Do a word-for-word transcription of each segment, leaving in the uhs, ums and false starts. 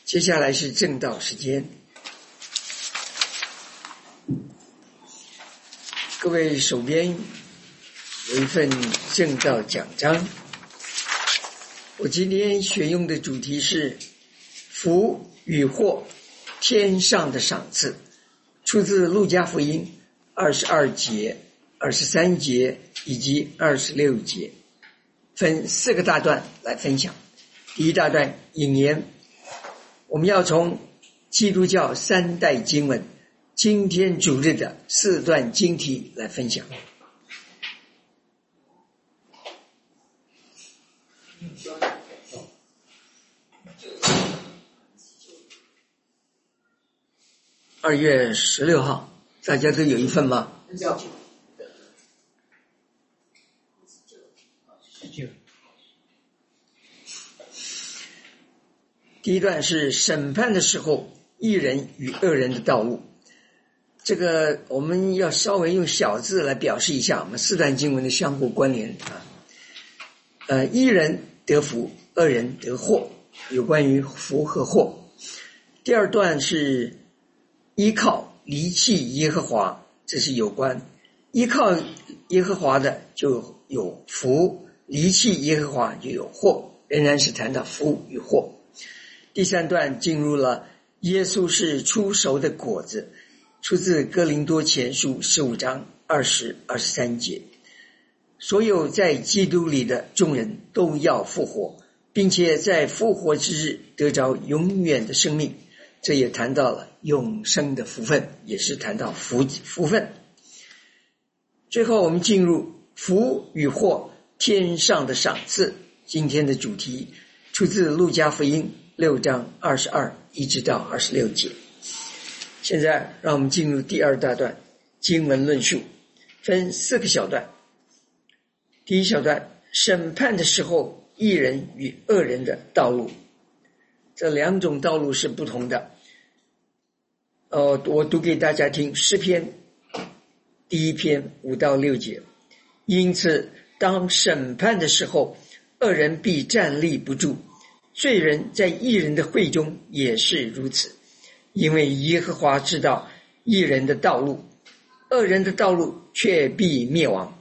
接下来是正道时间，各位手边有一份正道讲章，我今天选用的主题是福与祸，天上的赏赐，出自路加福音二十二节、二十三节以及二十六节，分四个大段来分享。第一大段引言，我们要从基督教三代经文今天主日的四段经题来分享。二月十六号，大家都有一份吗？第一段是审判的时候，义人与恶人的道路。这个我们要稍微用小字来表示一下我们四段经文的相互关联啊。呃，义人得福，恶人得祸，有关于福和祸。第二段是依靠离弃耶和华，这是有关依靠耶和华的就有福，离弃耶和华就有祸，仍然是谈到福与祸。第三段进入了耶稣是初熟的果子，出自哥林多前书十五章二十、二十三节。所有在基督里的众人都要复活，并且在复活之日得着永远的生命，这也谈到了永生的福分，也是谈到福福分。最后我们进入福与祸，天上的赏赐。今天的主题出自路加福音六章二十二一直到二十六节。现在让我们进入第二大段经文论述，分四个小段。第一小段，审判的时候，义人与恶人的道路。这两种道路是不同的。呃，我读给大家听，诗篇第一篇五到六节。因此，当审判的时候，恶人必站立不住，罪人在义人的会中也是如此，因为耶和华知道义人的道路，恶人的道路却必灭亡。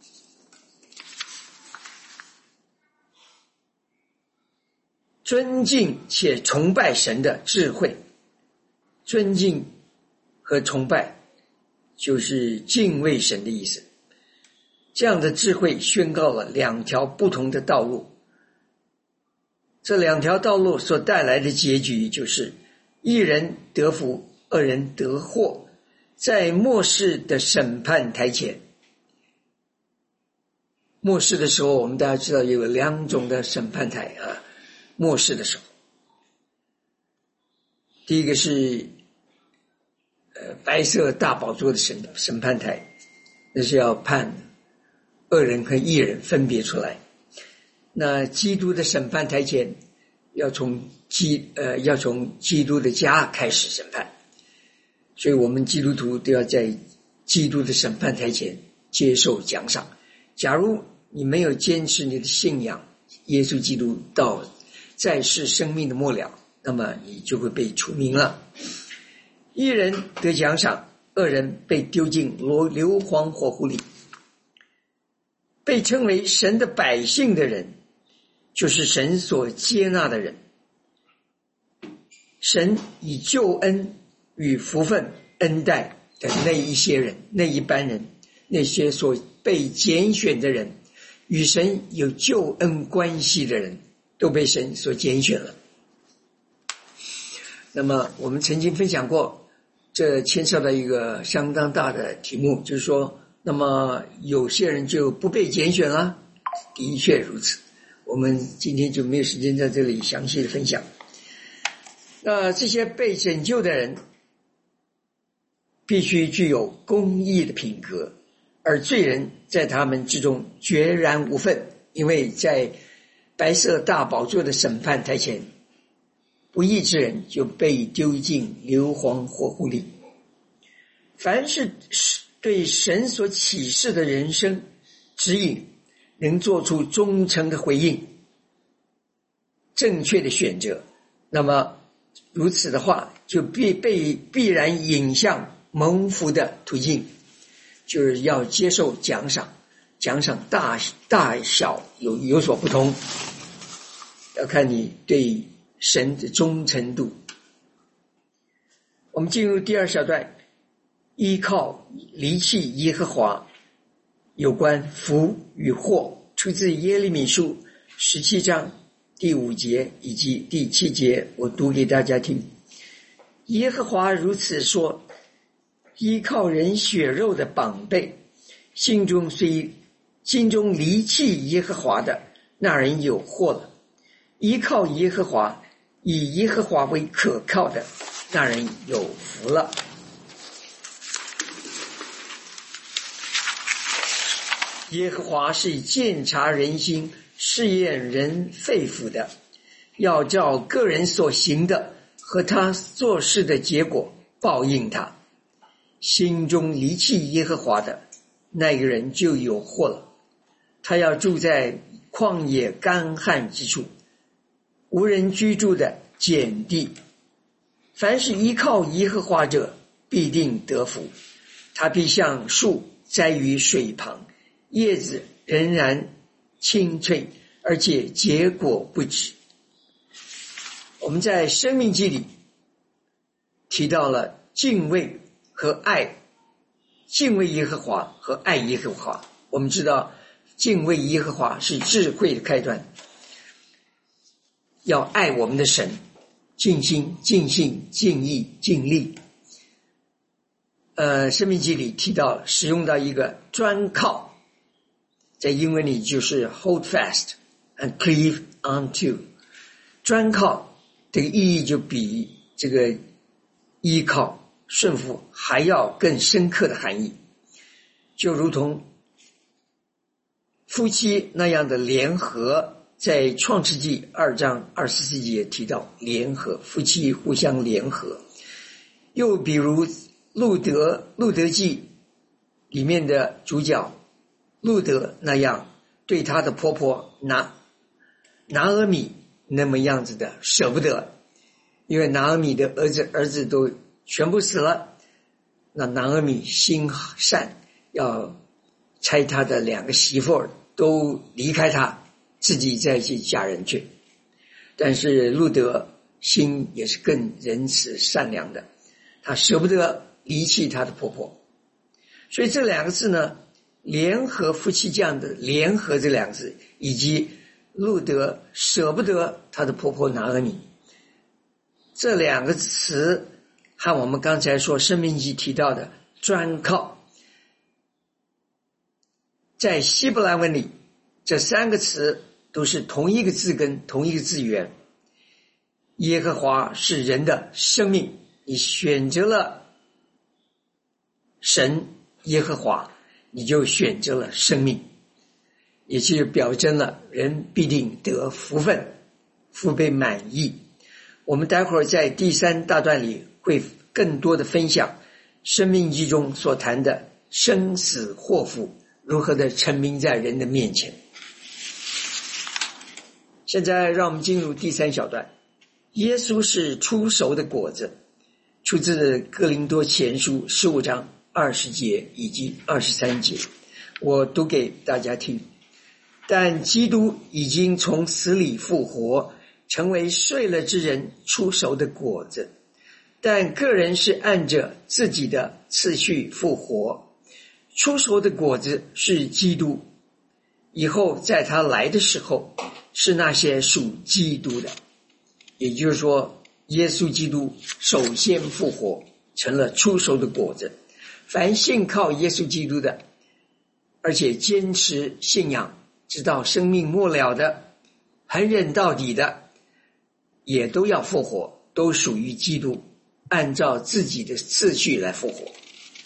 尊敬且崇拜神的智慧，尊敬和崇拜就是敬畏神的意思。这样的智慧宣告了两条不同的道路，这两条道路所带来的结局就是义人得福，恶人得祸。在末世的审判台前，末世的时候我们大家知道有两种的审判台啊。末世的时候，第一个是呃白色大宝座的审审判台，那是要判恶人和义人分别出来。那基督的审判台前，要从基呃要从基督的家开始审判，所以我们基督徒都要在基督的审判台前接受奖赏。假如你没有坚持你的信仰，耶稣基督到在世生命的末了，那么你就会被除名了。义人得奖赏，恶人被丢进硫磺火湖里。被称为神的百姓的人，就是神所接纳的人。神以救恩与福分恩待的那一些人，那一般人，那些所被拣选的人，与神有救恩关系的人，都被神所拣选了。那么我们曾经分享过，这牵涉到一个相当大的题目，就是说那么有些人就不被拣选了，的确如此，我们今天就没有时间在这里详细的分享。那这些被拯救的人必须具有公义的品格，而罪人在他们之中决然无份，因为在白色大宝座的审判台前，不义之人就被丢进硫磺火湖里。凡是对神所启示的人生指引，能做出忠诚的回应，正确的选择，那么如此的话，就必被必然引向蒙福的途径，就是要接受奖赏，奖赏大大小有有所不同，要看你对神的忠诚度。我们进入第二小段，依靠离弃耶和华，有关福与祸，出自耶利米书十七章第五节以及第七节，我读给大家听。耶和华如此说：依靠人血肉的绑背，心中虽心中离弃耶和华的，那人有祸了；依靠耶和华，以耶和华为可靠的，那人有福了。耶和华是鉴察人心，试验人肺腑的，要照个人所行的和他做事的结果报应他。心中离弃耶和华的，那个人就有祸了。他要住在旷野干旱之处，无人居住的碱地。凡是依靠耶和华者，必定得福。他必像树栽于水旁，叶子仍然青翠，而且结果不止。我们在申命记里提到了敬畏和爱，敬畏耶和华和爱耶和华。我们知道敬畏耶和华是智慧的开端，要爱我们的神，尽心尽性尽意尽力。呃，申命记里提到使用到一个专靠，在英文里就是 hold fast and cleave onto。 专靠这个意义就比这个依靠顺服还要更深刻的含义，就如同夫妻那样的联合，在创世纪二章二十四节提到联合，夫妻互相联合。又比如路德路德记里面的主角路德那样，对他的婆婆拿拿俄米那么样子的舍不得，因为拿俄米的儿子儿子都全部死了，那拿俄米心善，要差他的两个媳妇儿都离开他，自己再去嫁人去。但是路德心也是更仁慈善良的，他舍不得离弃他的婆婆。所以这两个字呢，联合夫妻这样的联合这两个字，以及路德舍不得他的婆婆拿俄米，这两个词和我们刚才说申命记提到的专靠，在希伯来文里这三个词都是同一个字根，同一个字源。耶和华是人的生命，你选择了神耶和华，你就选择了生命，也就是表征了人必定得福分，福被满意。我们待会儿在第三大段里会更多的分享生命记中所谈的生死祸福如何的陈明在人的面前。现在让我们进入第三小段，耶稣是初熟的果子，出自哥林多前书十五章二十节以及二十三节，我读给大家听。但基督已经从死里复活，成为睡了之人初熟的果子，但个人是按着自己的次序复活。初熟的果子是基督，以后在他来的时候是那些属基督的。也就是说，耶稣基督首先复活，成了初熟的果子。凡信靠耶稣基督的，而且坚持信仰直到生命末了的，恒忍到底的，也都要复活，都属于基督，按照自己的次序来复活。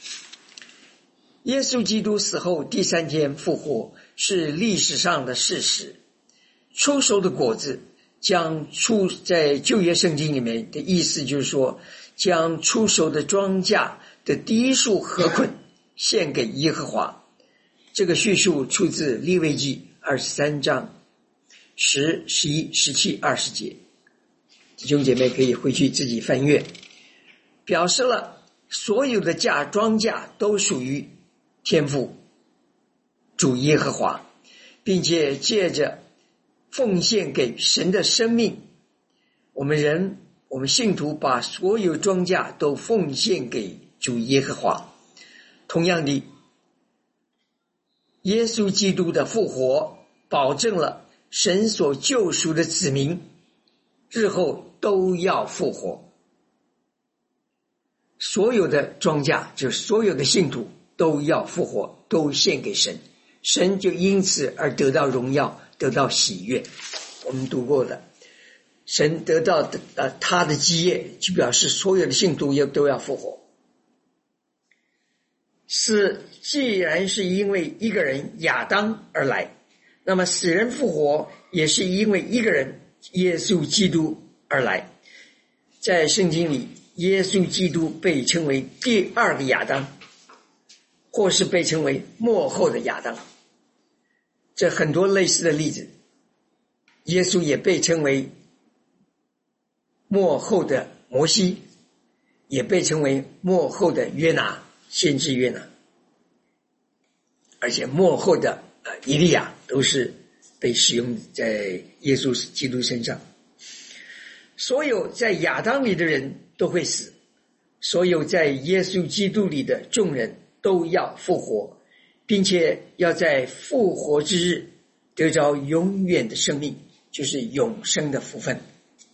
耶稣基督死后第三天复活是历史上的事实。初熟的果子将出在旧约圣经里面的意思就是说，将初熟的庄稼的第一束禾捆献给耶和华。这个叙述出自利未记二十三章十、十一、十七、二十节。 弟兄姐妹可以回去自己翻阅，表示了所有的价庄稼都属于天父主耶和华，并且借着奉献给神的生命，我们人我们信徒把所有庄稼都奉献给主耶和华。同样的，耶稣基督的复活保证了神所救赎的子民日后都要复活，所有的庄稼就是所有的信徒都要复活，都献给神，神就因此而得到荣耀，得到喜悦。我们读过的，神得到的、呃、他的基业，就表示所有的信徒也都要复活。死既然是因为一个人亚当而来，那么死人复活也是因为一个人耶稣基督而来。在圣经里，耶稣基督被称为第二个亚当，或是被称为末后的亚当，这很多类似的例子。耶稣也被称为末后的摩西，也被称为末后的约拿，先知约拿，而且末后的呃以利亚都是被使用在耶稣基督身上。所有在亚当里的人都会死，所有在耶稣基督里的众人都要复活，并且要在复活之日得着永远的生命，就是永生的福分。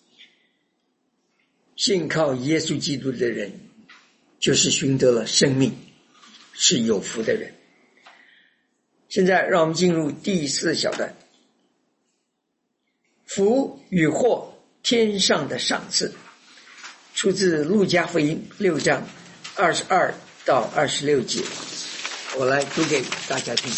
信靠耶稣基督的人就是寻得了生命，是有福的人。现在让我们进入第四小段，福与祸天上的赏赐，出自路加福音六章二十二到二十六节，我来读给大家听。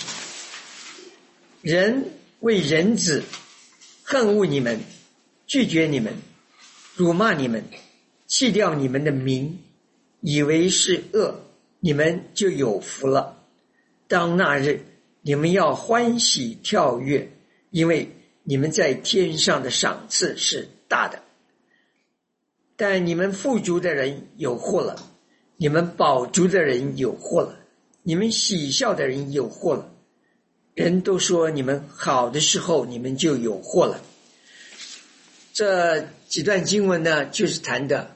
人为人子恨恶你们，拒绝你们，辱骂你们，弃掉你们的名，以为是恶，你们就有福了。当那日，你们要欢喜跳跃，因为你们在天上的赏赐是大的。但你们富足的人有祸了，你们饱足的人有祸了，你们喜笑的人有祸了。人都说你们好的时候，你们就有祸了。这几段经文呢，就是谈的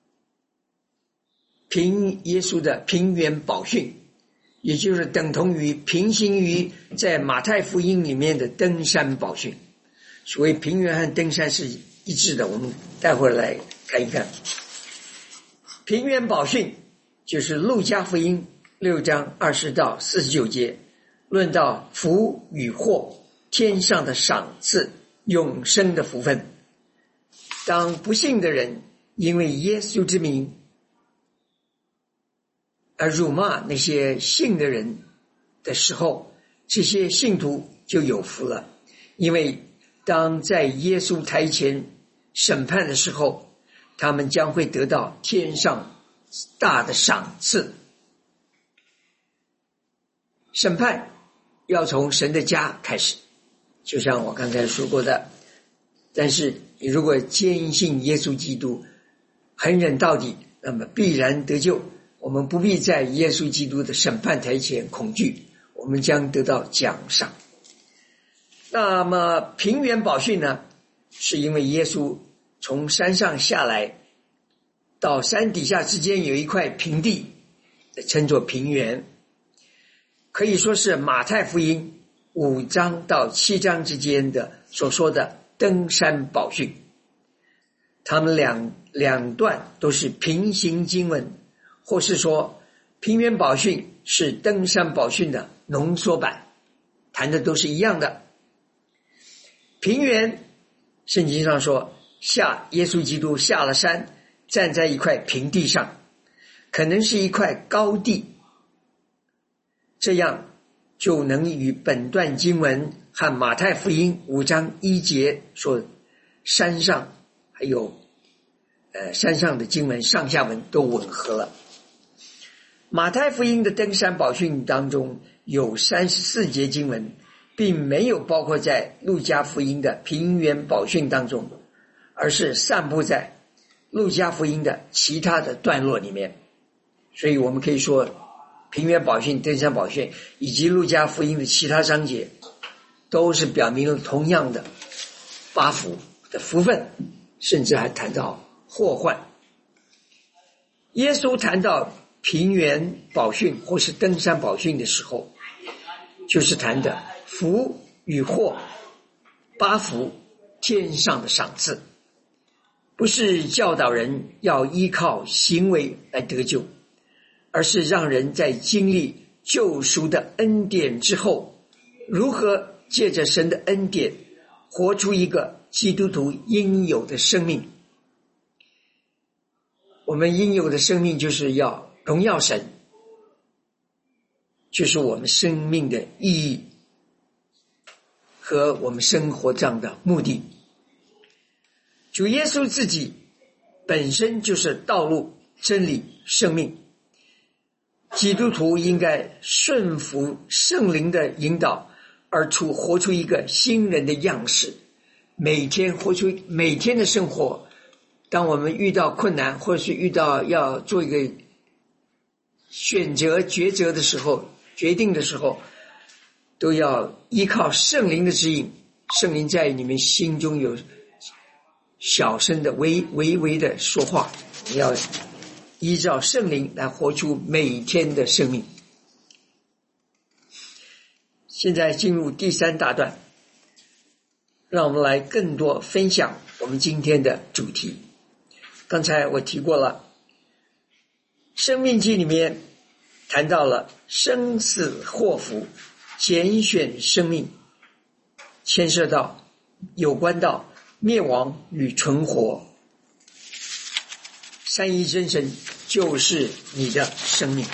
凭耶稣的平原宝训，也就是等同于平行于在马太福音里面的登山宝训。所谓平原和登山是一致的，我们待会儿来看一看。平原宝训就是路加福音六章二十到四十九节，论到福与祸，天上的赏赐，永生的福分。当不信的人因为耶稣之名而辱骂那些信的人的时候，这些信徒就有福了，因为当在耶稣台前审判的时候，他们将会得到天上大的赏赐。审判要从神的家开始，就像我刚才说过的，但是你如果坚信耶稣基督，恒忍到底，那么必然得救。我们不必在耶稣基督的审判台前恐惧，我们将得到奖赏。那么平原宝训呢，是因为耶稣从山上下来，到山底下之间有一块平地，称作平原，可以说是马太福音五章到七章之间的所说的登山宝训。他们两两段都是平行经文，或是说平原宝训是登山宝训的浓缩版，谈的都是一样的。平原圣经上说，下耶稣基督下了山，站在一块平地上，可能是一块高地，这样就能与本段经文和马太福音五章一节说山上还有呃山上的经文上下文都吻合了。马太福音的登山宝训当中有三十四节经文，并没有包括在路加福音的平原宝训当中， 而是散布在路加福音的其他的段落里面。所以我们可以说平原宝训、登山宝训以及路加福音的其他章节都是表明了同样的八福的福分，甚至还谈到祸患。耶稣谈到平原宝训或是登山宝训的时候，就是谈的福与祸，八福天上的赏赐，不是教导人要依靠行为来得救，而是让人在经历救赎的恩典之后，如何借着神的恩典活出一个基督徒应有的生命。我们应有的生命就是要荣耀神，就是我们生命的意义和我们生活上的目的。主耶稣自己本身就是道路、真理、生命，基督徒应该顺服圣灵的引导，而出活出一个新人的样式，每天活出每天的生活。当我们遇到困难，或者是遇到要做一个选择抉择的时候，决定的时候，都要依靠圣灵的指引。圣灵在你们心中有小声的微微微的说话，你要依照圣灵来活出每天的生命。现在进入第三大段，让我们来更多分享我们今天的主题。刚才我提过了，生命记里面谈到了生死祸福，拣选生命，牵涉到有关到灭亡与存活。三一真神就是你的生命。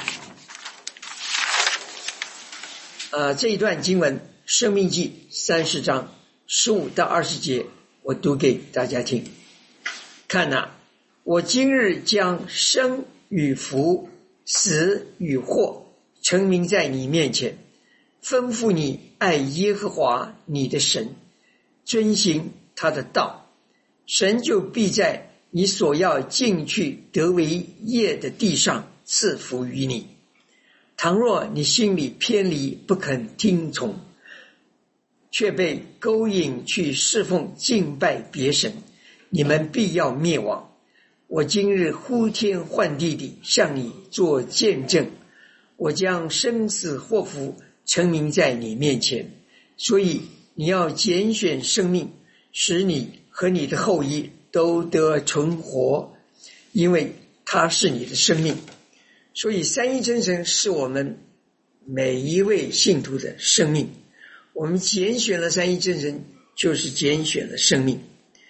呃，这一段经文生命记三十章十五到二十节，我读给大家听。看哪，我今日将生与福、死与祸陈明在你面前，吩咐你爱耶和华你的神，遵行他的道，神就必在你所要进去得为业的地上赐福于你。倘若你心里偏离，不肯听从，却被勾引去侍奉敬拜别神，你们必要灭亡。我今日呼天唤地地向你做见证，我将生死祸福陈明在你面前，所以你要拣选生命，使你和你的后裔都得存活，因为他是你的生命。所以三一真神是我们每一位信徒的生命，我们拣选了三一真神，就是拣选了生命。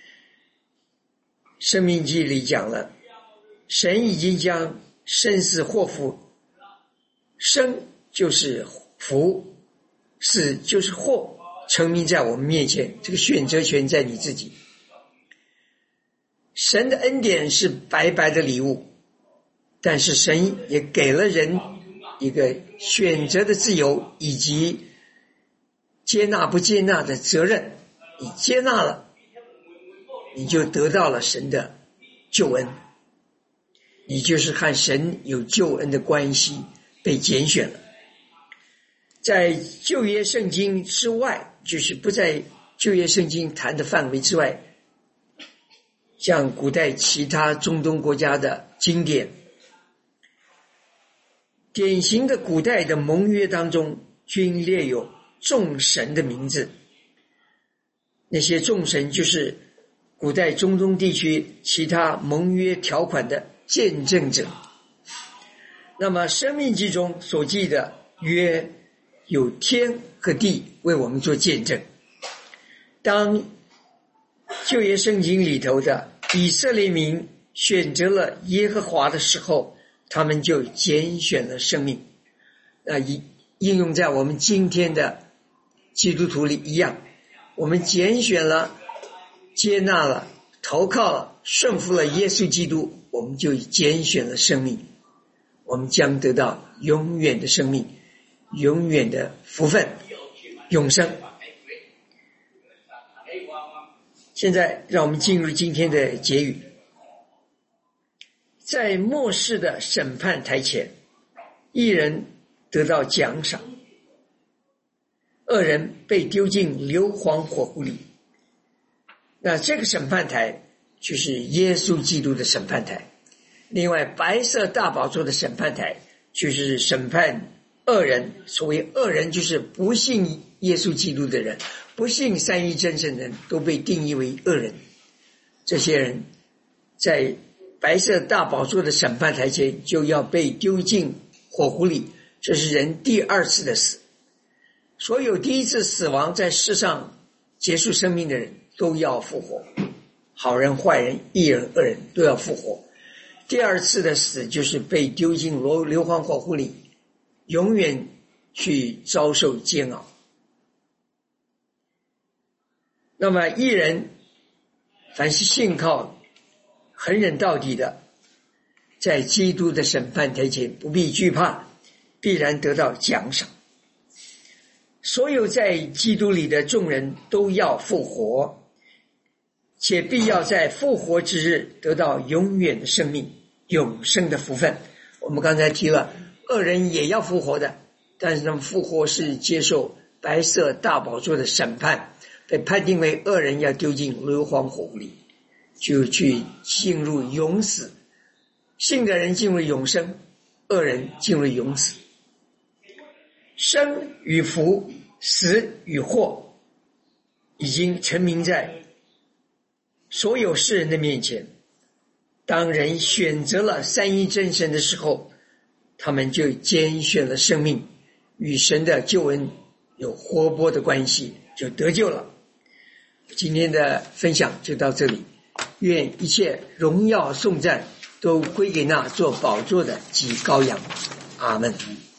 生命记里讲了，神已经将生死祸福，生就是福，死就是祸，陈明在我们面前，这个选择权在你自己。神的恩典是白白的礼物，但是神也给了人一个选择的自由，以及接纳不接纳的责任。你接纳了，你就得到了神的救恩，你就是和神有救恩的关系，被拣选了。在旧约圣经之外，就是不在旧约圣经谈的范围之外，像古代其他中东国家的经典，典型的古代的盟约当中均列有众神的名字。那些众神就是古代中东地区其他盟约条款的见证者。那么生命记中所记的约有天和地为我们做见证。当旧约圣经里头的以色列民选择了耶和华的时候，他们就拣选了生命。那应用在我们今天的基督徒里一样，我们拣选了、接纳了、投靠了、顺服了耶稣基督，我们就拣选了生命，我们将得到永远的生命，永远的福分，永生。 现在让我们进入今天的结语。在末世的审判台前，义人得到奖赏，恶人被丢进硫磺火湖里。那这个审判台就是耶稣基督的审判台。另外，白色大宝座的审判台就是审判恶人。所谓恶人，就是不信耶稣基督的人，不信三一真神的人，都被定义为恶人。这些人在白色大宝座的审判台前就要被丢进火湖里，这是人第二次的死。所有第一次死亡在世上结束生命的人都要复活，好人坏人义人恶人都要复活。第二次的死就是被丢进硫磺火湖里，永远去遭受煎熬。那么义人凡是信靠恒忍到底的，在基督的审判台前不必惧怕，必然得到奖赏。所有在基督里的众人都要复活，且必要在复活之日得到永远的生命，永生的福分。我们刚才提了，恶人也要复活的，但是他们复活是接受白色大宝座的审判，被判定为恶人要丢进硫磺火湖里，就去进入永死。信的人进入永生，恶人进入永死。生与福，死与祸，已经陈明在所有世人的面前。当人选择了三一真神的时候，他们就拣选了生命，与神的救恩有活泼的关系，就得救了。今天的分享就到这里，愿一切荣耀颂赞都归给那做宝座的及羔羊。阿们。